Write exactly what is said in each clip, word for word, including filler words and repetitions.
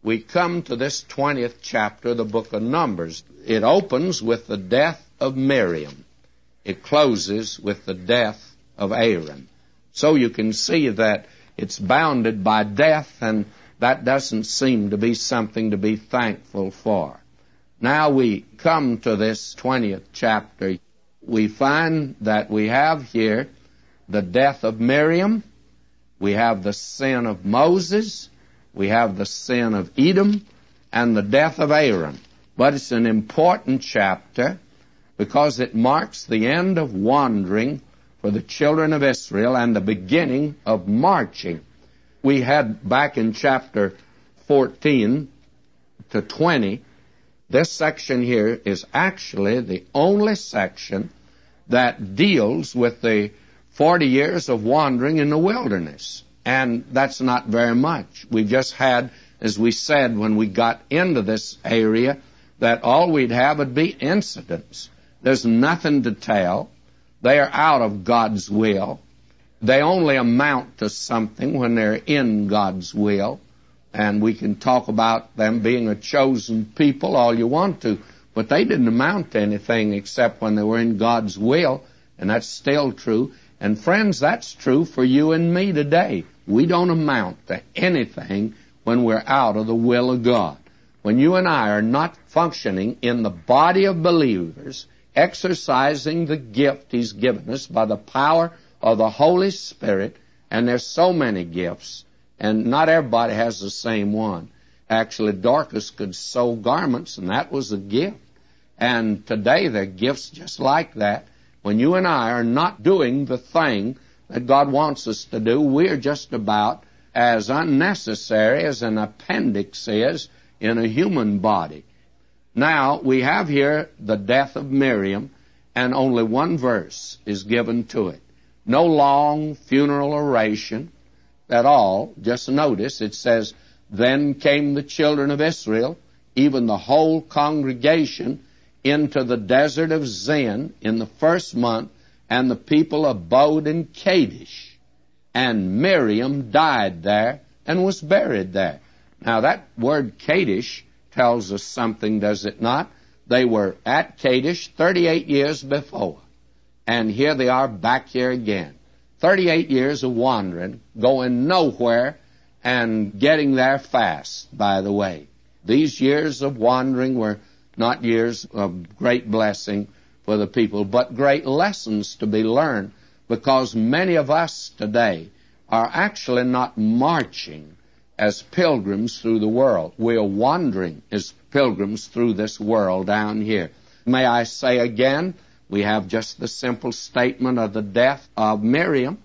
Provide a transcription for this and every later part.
we come to this twentieth chapter of the book of Numbers. It opens with the death of Miriam. It closes with the death of Aaron. So you can see that it's bounded by death, and that doesn't seem to be something to be thankful for. Now we come to this twentieth chapter. We find that we have here the death of Miriam, we have the sin of Moses, we have the sin of Edom, and the death of Aaron. But it's an important chapter because it marks the end of wandering for the children of Israel and the beginning of marching. We had back in chapter fourteen to twenty, this section here is actually the only section that deals with the forty years of wandering in the wilderness. And that's not very much. We've just had, as we said when we got into this area, that all we'd have would be incidents. There's nothing to tell. They are out of God's will. They only amount to something when they're in God's will. And we can talk about them being a chosen people all you want to, but they didn't amount to anything except when they were in God's will, and that's still true. And friends, that's true for you and me today. We don't amount to anything when we're out of the will of God. When you and I are not functioning in the body of believers, exercising the gift He's given us by the power of the Holy Spirit, and there's so many gifts, and not everybody has the same one. Actually, Dorcas could sew garments, and that was a gift. And today there are gifts just like that. When you and I are not doing the thing that God wants us to do, we're just about as unnecessary as an appendix is in a human body. Now, we have here the death of Miriam, and only one verse is given to it. No long funeral oration at all. Just notice it says, "Then came the children of Israel, even the whole congregation, into the desert of Zin in the first month, and the people abode in Kadesh. And Miriam died there and was buried there." Now that word Kadesh tells us something, does it not? They were at Kadesh thirty-eight years before, and here they are back here again. thirty-eight years of wandering, going nowhere, and getting there fast, by the way. These years of wandering were not years of great blessing for the people, but great lessons to be learned, because many of us today are actually not marching as pilgrims through the world. We are wandering as pilgrims through this world down here. May I say again, we have just the simple statement of the death of Miriam.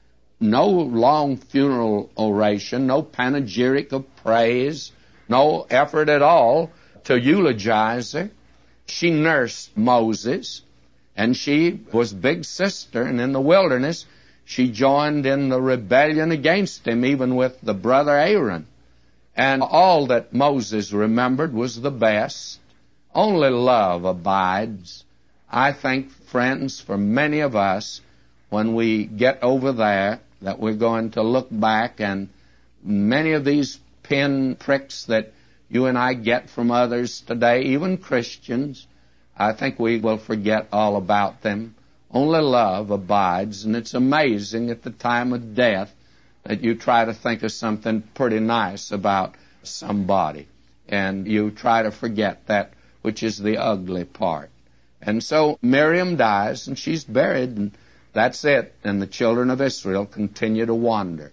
No long funeral oration, no panegyric of praise, no effort at all to eulogize her. She nursed Moses, and she was big sister, and in the wilderness she joined in the rebellion against him, even with the brother Aaron. And all that Moses remembered was the best. Only love abides. I think, friends, for many of us, when we get over there, that we're going to look back, and many of these pin pricks that you and I get from others today, even Christians, I think we will forget all about them. Only love abides, and it's amazing at the time of death that you try to think of something pretty nice about somebody, and you try to forget that which is the ugly part. And so Miriam dies, and she's buried, and that's it. And the children of Israel continue to wander.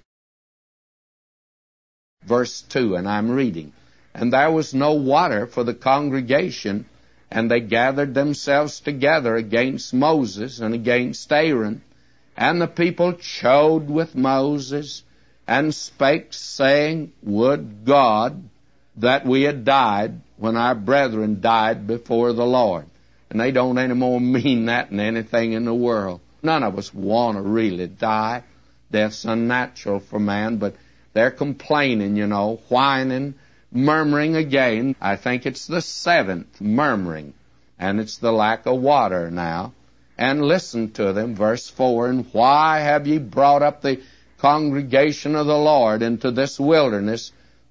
Verse two, and I'm reading. "And there was no water for the congregation, and they gathered themselves together against Moses and against Aaron. And the people chode with Moses, and spake, saying, Would God that we had died when our brethren died before the Lord." And they don't any more mean that than anything in the world. None of us want to really die. Death's unnatural for man, but they're complaining, you know, whining, murmuring again. I think it's the seventh murmuring, and it's the lack of water now. And listen to them, verse four, "And why have ye brought up the congregation of the Lord into this wilderness,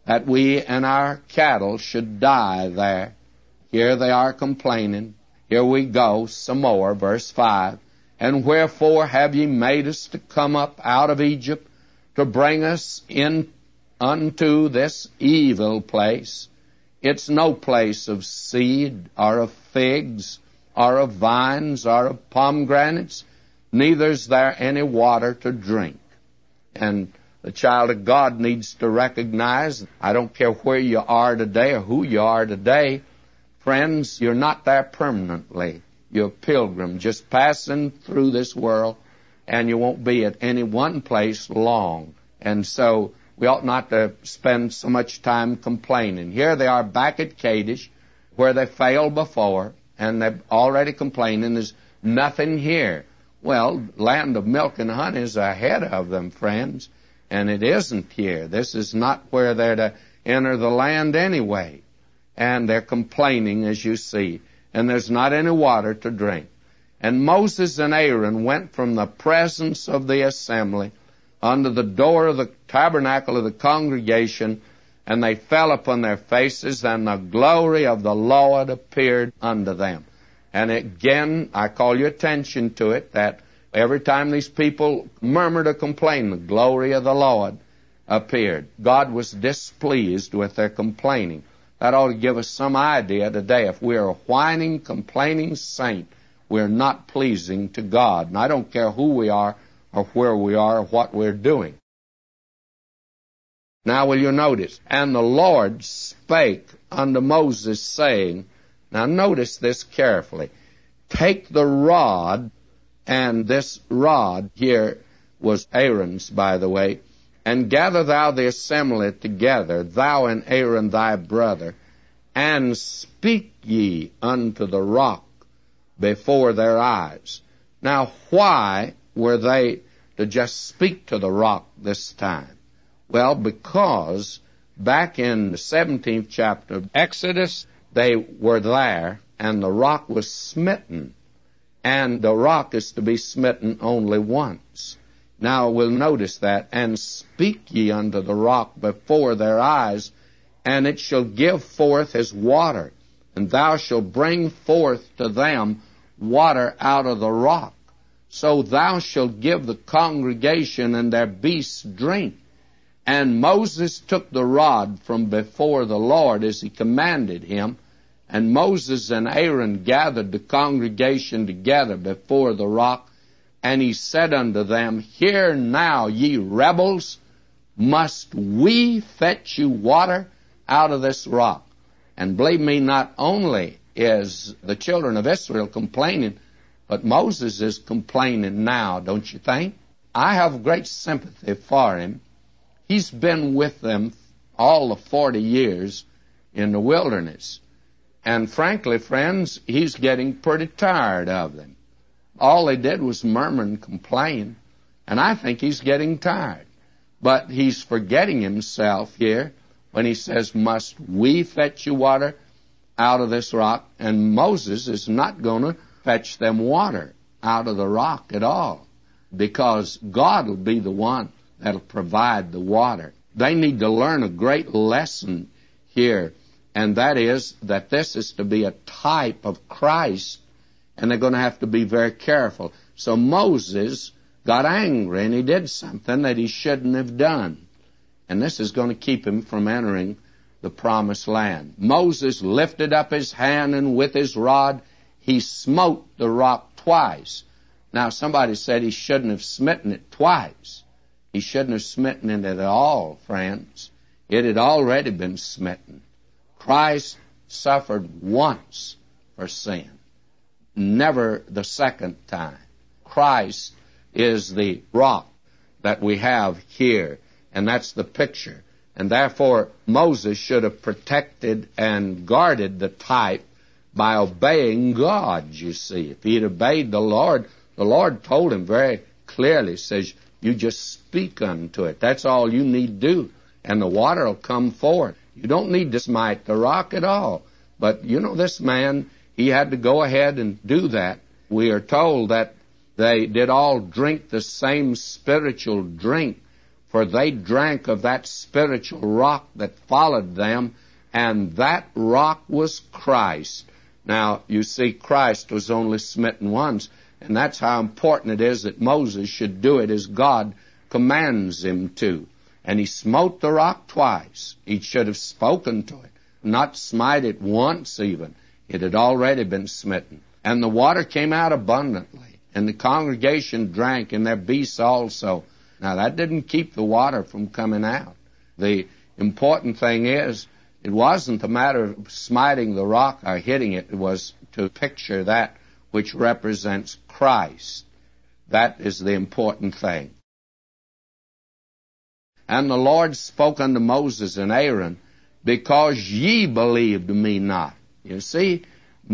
that we and our cattle should die there. Here they are complaining. Here we go, some more, verse five. And wherefore have ye made us to come up out of Egypt, to bring us in unto this evil place? It's no place of seed, or of figs, or of vines, or of pomegranates, neither is there any water to drink. And the child of God needs to recognize, I don't care where you are today or who you are today, friends, you're not there permanently. You're a pilgrim just passing through this world, and you won't be at any one place long. And so we ought not to spend so much time complaining. Here they are back at Kadesh, where they failed before, and they're already complaining, there's nothing here. Well, land of milk and honey is ahead of them, friends, and it isn't here. This is not where they're to enter the land anyway. And they're complaining, as you see, and there's not any water to drink. And Moses and Aaron went from the presence of the assembly unto the door of the tabernacle of the congregation, and they fell upon their faces, and the glory of the Lord appeared unto them. And again, I call your attention to it, that every time these people murmured or complained, the glory of the Lord appeared. God was displeased with their complaining. That ought to give us some idea today. If we're a whining, complaining saint, we're not pleasing to God. And I don't care who we are, or where we are, or what we're doing. Now will you notice, and the Lord spake unto Moses, saying, now notice this carefully, take the rod, and this rod here was Aaron's, by the way, and gather thou the assembly together, thou and Aaron thy brother, and speak ye unto the rock before their eyes. Now why were they to just speak to the rock this time? Well, because back in the seventeenth chapter of Exodus, they were there, and the rock was smitten. And the rock is to be smitten only once. Now we'll notice that, and speak ye unto the rock before their eyes, and it shall give forth his water, and thou shalt bring forth to them water out of the rock. So thou shalt give the congregation and their beasts drink. And Moses took the rod from before the Lord as he commanded him, and Moses and Aaron gathered the congregation together before the rock, and he said unto them, hear now, ye rebels, must we fetch you water out of this rock? And believe me, not only is the children of Israel complaining, but Moses is complaining now, don't you think? I have great sympathy for him. He's been with them all the forty years in the wilderness. And frankly, friends, he's getting pretty tired of them. All they did was murmur and complain, and I think he's getting tired. But he's forgetting himself here when he says, must we fetch you water out of this rock? And Moses is not going to fetch them water out of the rock at all, because God will be the one that'll provide the water. They need to learn a great lesson here, and that is that this is to be a type of Christ, and they're going to have to be very careful. So Moses got angry, and he did something that he shouldn't have done, and this is going to keep him from entering the promised land. Moses lifted up his hand, and with his rod he smote the rock twice. Now somebody said he shouldn't have smitten it twice. He shouldn't have smitten it at all, friends. It had already been smitten. Christ suffered once for sin, never the second time. Christ is the rock that we have here, and that's the picture. And therefore, Moses should have protected and guarded the type by obeying God, you see. If he had obeyed the Lord, the Lord told him very clearly, says, you just speak unto it. That's all you need to do, and the water will come forth. You don't need to smite the rock at all. But, you know, this man, he had to go ahead and do that. We are told that they did all drink the same spiritual drink, for they drank of that spiritual rock that followed them, and that rock was Christ. Now, you see, Christ was only smitten once, and that's how important it is that Moses should do it as God commands him to. And he smote the rock twice. He should have spoken to it, not smite it once even. It had already been smitten. And the water came out abundantly, and the congregation drank, and their beasts also. Now, that didn't keep the water from coming out. The important thing is, it wasn't a matter of smiting the rock or hitting it. It was to picture that which represents Christ. That is the important thing. And the Lord spoke unto Moses and Aaron, because ye believed me not. You see,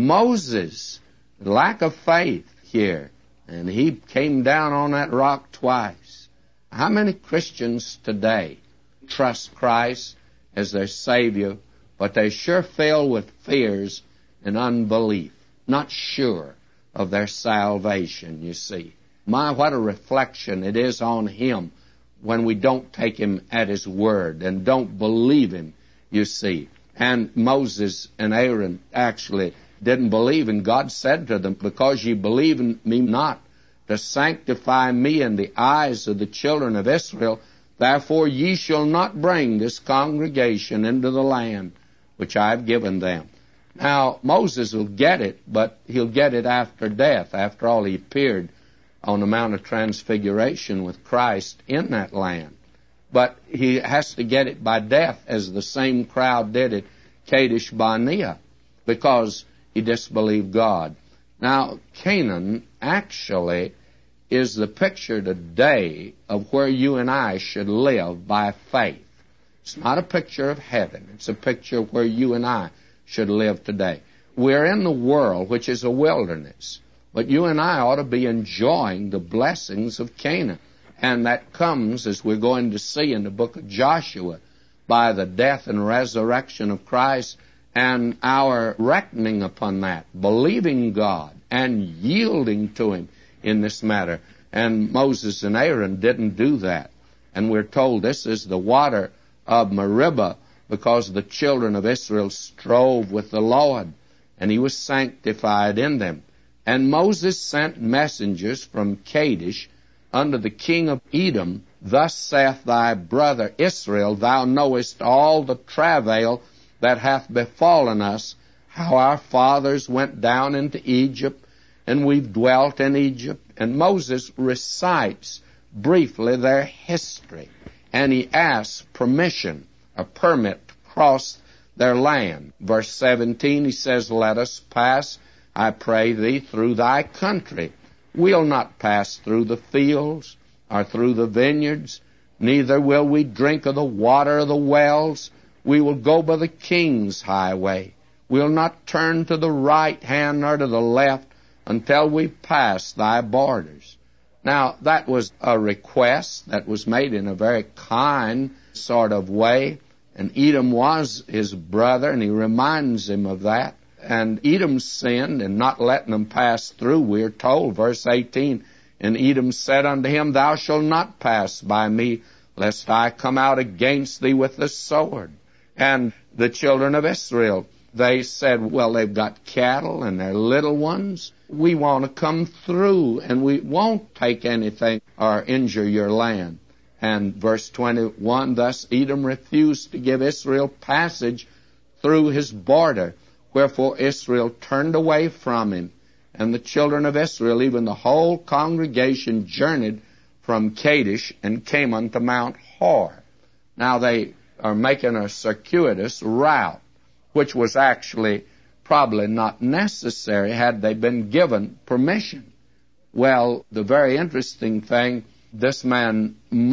Moses, lack of faith here, and he came down on that rock twice. How many Christians today trust Christ as their Savior, but they sure fail with fears and unbelief, not sure of their salvation, you see. My, what a reflection it is on Him when we don't take Him at His word and don't believe Him, you see. And Moses and Aaron actually didn't believe, and God said to them, because ye believe in me not, to sanctify me in the eyes of the children of Israel, therefore ye shall not bring this congregation into the land which I have given them. Now, Moses will get it, but he'll get it after death. After all, he appeared on the Mount of Transfiguration with Christ in that land. But he has to get it by death, as the same crowd did at Kadesh Barnea, because he disbelieved God. Now, Canaan actually is the picture today of where you and I should live by faith. It's not a picture of heaven. It's a picture of where you and I should live today. We're in the world, which is a wilderness, but you and I ought to be enjoying the blessings of Canaan. And that comes, as we're going to see in the book of Joshua, by the death and resurrection of Christ and our reckoning upon that, believing God and yielding to Him in this matter. And Moses and Aaron didn't do that. And we're told this is the water of Meribah, because the children of Israel strove with the Lord, and He was sanctified in them. And Moses sent messengers from Kadesh unto the king of Edom, thus saith thy brother Israel, thou knowest all the travail that hath befallen us, how our fathers went down into Egypt, and we've dwelt in Egypt. And Moses recites briefly their history, and he asks permission, a permit to cross their land. Verse seventeen, he says, let us pass, I pray thee, through thy country. We'll not pass through the fields or through the vineyards, neither will we drink of the water of the wells. We will go by the king's highway. We'll not turn to the right hand nor to the left until we pass thy borders. Now, that was a request that was made in a very kind sort of way, and Edom was his brother, and he reminds him of that. And Edom sinned in not letting them pass through, we're told, verse eighteen, and Edom said unto him, thou shalt not pass by me, lest I come out against thee with the sword. And the children of Israel, they said, well, they've got cattle and they're little ones. We want to come through, and we won't take anything or injure your land. And verse twenty-one, thus Edom refused to give Israel passage through his border. Wherefore Israel turned away from him, and the children of Israel, even the whole congregation, journeyed from Kadesh and came unto Mount Hor. Now they are making a circuitous route, which was actually probably not necessary had they been given permission. Well, the very interesting thing, this man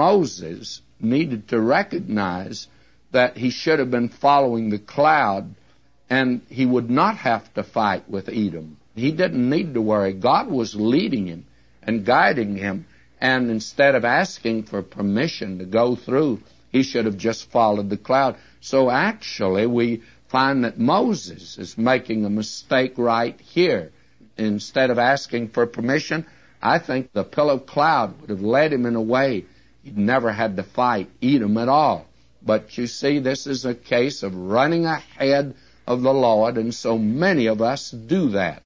Moses needed to recognize that he should have been following the cloud, and he would not have to fight with Edom. He didn't need to worry. God was leading him and guiding him, and instead of asking for permission to go through, he should have just followed the cloud. So actually, we find that Moses is making a mistake right here. Instead of asking for permission, I think the pillar of cloud would have led him in a way He never had to fight Edom at all. But you see, this is a case of running ahead of the Lord, and so many of us do that.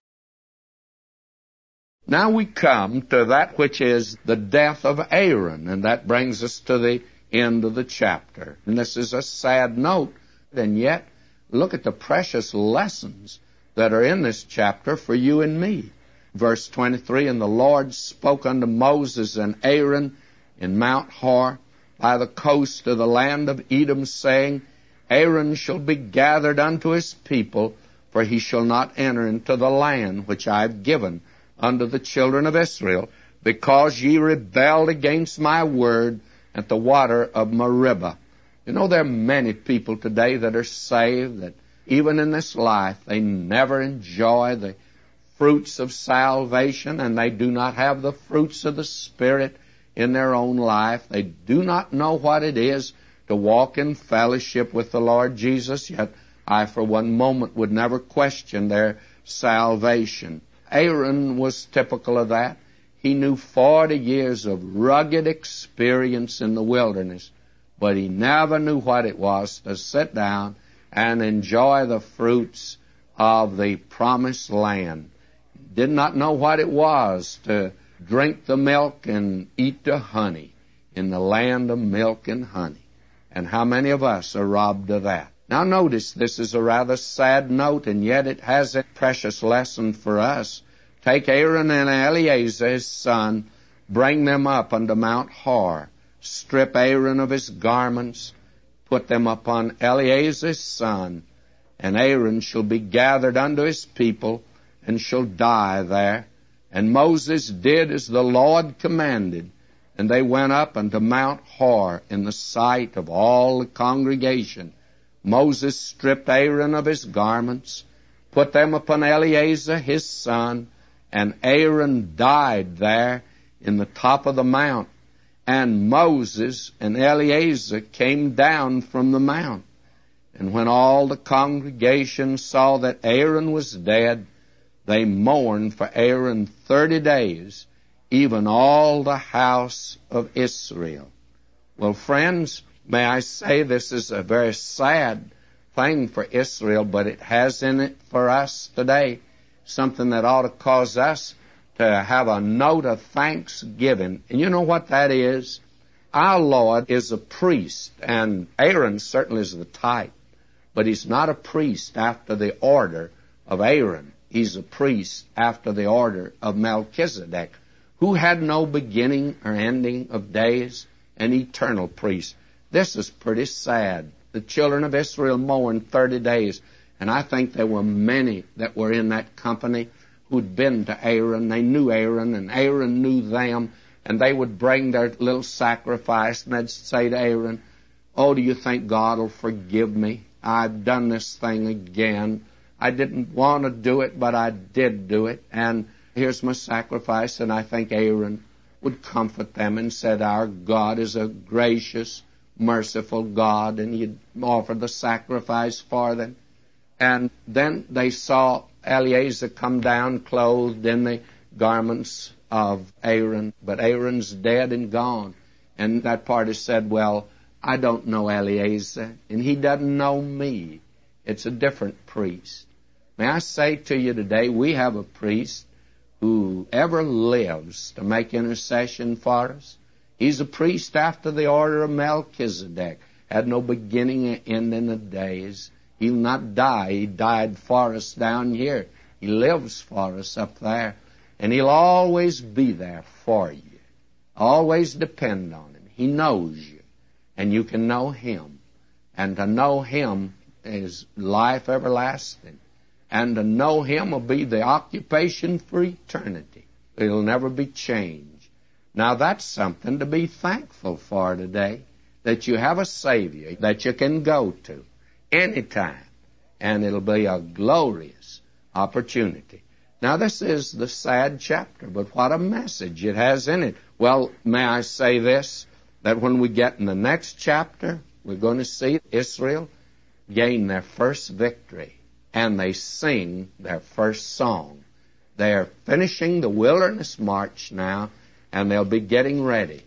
Now we come to that which is the death of Aaron, and that brings us to the end of the chapter. And this is a sad note, and yet look at the precious lessons that are in this chapter for you and me. Verse twenty-three, and the Lord spoke unto Moses and Aaron in Mount Hor by the coast of the land of Edom, saying, Aaron shall be gathered unto his people, for he shall not enter into the land which I have given unto the children of Israel, because ye rebelled against my word at the water of Meribah. You know, there are many people today that are saved, that even in this life they never enjoy the fruits of salvation, and they do not have the fruits of the Spirit in their own life. They do not know what it is to walk in fellowship with the Lord Jesus, yet I for one moment would never question their salvation. Aaron was typical of that. He knew forty years of rugged experience in the wilderness, but he never knew what it was to sit down and enjoy the fruits of the promised land. Did not know what it was to drink the milk and eat the honey in the land of milk and honey. And how many of us are robbed of that? Now notice, this is a rather sad note, and yet it has a precious lesson for us. Take Aaron and Eleazar his son, bring them up unto Mount Hor, strip Aaron of his garments, put them upon Eleazar's son, and Aaron shall be gathered unto his people, and shall die there. And Moses did as the Lord commanded, and they went up unto Mount Hor in the sight of all the congregation. Moses stripped Aaron of his garments, put them upon Eleazar his son, and Aaron died there in the top of the mount. And Moses and Eleazar came down from the mount. And when all the congregation saw that Aaron was dead, they mourned for Aaron thirty days, even all the house of Israel. Well, friends, may I say this is a very sad thing for Israel, but it has in it for us today something that ought to cause us to have a note of thanksgiving. And you know what that is? Our Lord is a priest, and Aaron certainly is the type, but he's not a priest after the order of Aaron. He's a priest after the order of Melchizedek, who had no beginning or ending of days, an eternal priest. This is pretty sad. The children of Israel mourned thirty days, and I think there were many that were in that company who'd been to Aaron. They knew Aaron, and Aaron knew them, and they would bring their little sacrifice, and they'd say to Aaron, oh, do you think God will forgive me? I've done this thing again. I didn't want to do it, but I did do it, and here's my sacrifice. And I think Aaron would comfort them and said, our God is a gracious, merciful God, and he'd offer the sacrifice for them. And then they saw Eleazar come down clothed in the garments of Aaron, but Aaron's dead and gone. And that party said, well, I don't know Eleazar, and he doesn't know me. It's a different priest. May I say to you today, we have a priest who ever lives to make intercession for us. He's a priest after the order of Melchizedek, had no beginning and ending of days. He'll not die. He died for us down here. He lives for us up there. And he'll always be there for you. Always depend on him. He knows you, and you can know him. And to know him is life everlasting. And to know him will be the occupation for eternity. It'll never be changed. Now that's something to be thankful for today, that you have a Savior that you can go to anytime, and it'll be a glorious opportunity. Now this is the sad chapter, but what a message it has in it. Well, may I say this, that when we get in the next chapter, we're going to see Israel gain their first victory. And they sing their first song. They're finishing the wilderness march now, and they'll be getting ready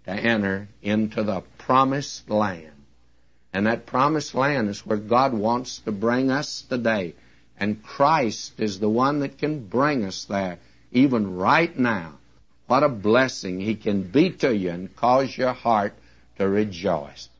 to enter into the promised land. And that promised land is where God wants to bring us today. And Christ is the one that can bring us there, even right now. What a blessing He can be to you and cause your heart to rejoice.